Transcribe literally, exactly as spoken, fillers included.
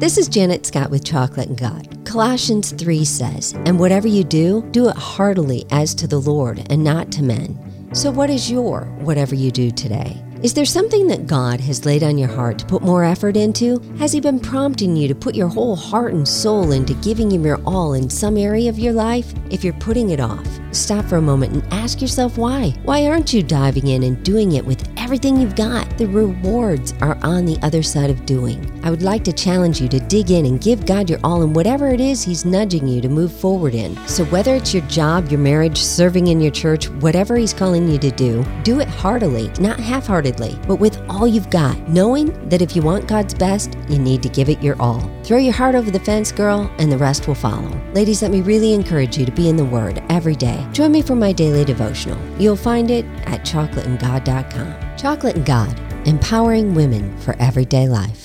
This is Janet Scott with Chocolate and God. Colossians three says, "And whatever you do, do it heartily as to the Lord and not to men." So what is your whatever you do today? Is there something that God has laid on your heart to put more effort into? Has He been prompting you to put your whole heart and soul into giving Him your all in some area of your life? If you're putting it off, stop for a moment and ask yourself why. Why aren't you diving in and doing it with everything you've got? The rewards are on the other side of doing. I would like to challenge you to dig in and give God your all in whatever it is He's nudging you to move forward in. So whether it's your job, your marriage, serving in your church, whatever He's calling you to do, do it heartily, not half-heartedly, but with all you've got, knowing that if you want God's best, you need to give it your all. Throw your heart over the fence, girl, and the rest will follow. Ladies, let me really encourage you to be in the Word every day. Join me for my daily devotional. You'll find it at chocolate and god dot com. Chocolate and God, empowering women for everyday life.